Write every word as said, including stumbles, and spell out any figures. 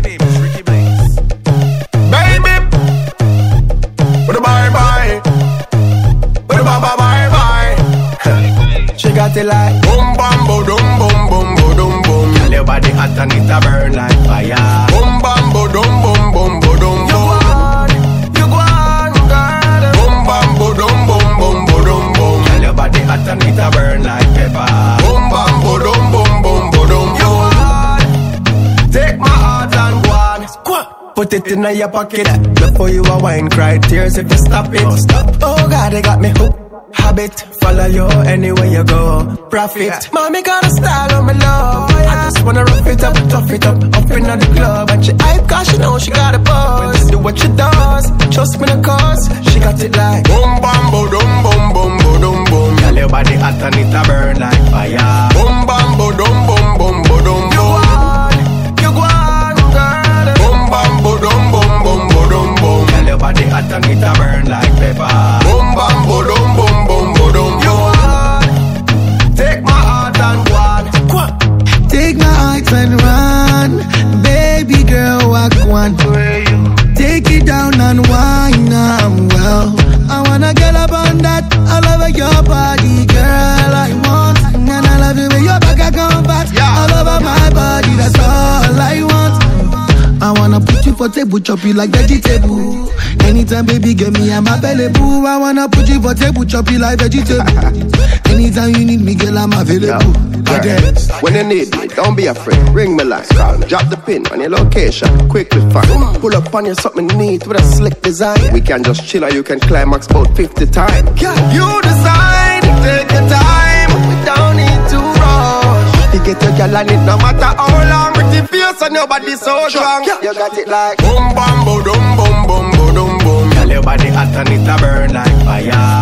name is Ricky Blaze. Baby, with a bye bye, with a bye bye bye bye. She got it like boom bam boom boom boom boom boom boom. Tell your body hot and it a burn like fire. Boom bam boom boom boom boom boom boom. You go on, you go on, girl. Boom bam boom boom boom boom boom boom. Tell your body hot and it a burn like pepper. Boom bam boom boom boom boom boom. You go on, take my heart and go on. Put it in your pocket. Before you a wine, cry tears if you stop it. Oh, stop. Oh God, they got me hooked. Habit, follow you anywhere you go. Profit, yeah. Mommy got a style on my love. Oh, yeah. I just wanna rough it up, tough it up, up in the club. And she hype cause she know she got a buzz. Do what she does, trust me the cause. She got it like boom bam boom boom boom boom boom boom. Tell your body hot and it a burn like fire. Boom bam boom boom boom boom boom. You go on, you go on, girl. Boom bam boom boom boom boom boom. Tell your body hot and it a burn like pepper. Boom bam boom boom boom. Take my heart and run, baby girl, walk one. Take it down and wine, I'm well. I wanna get up on that. I love your body, girl. I want, and I love the way your back I come back. All over my body, that's all I want. I wanna put you for table, chop you like vegetable. Anytime, baby, get me, I'm available. I wanna put you for table, chop you like vegetable. Anytime you need me, girl, I'm available. Yeah. When you need me, don't be afraid. Ring me like call me. Drop the pin on your location. Quickly find. Pull up on you something neat with a slick design. We can just chill or you can climax about fifty times. Yeah. You decide, take your time. We don't need to rush. You get your girl on it no matter how long. Pretty face and your body so strong. Yeah. You got it like boom bam boom boom boom boom boom boom. Tell your body hot and it a burn like fire.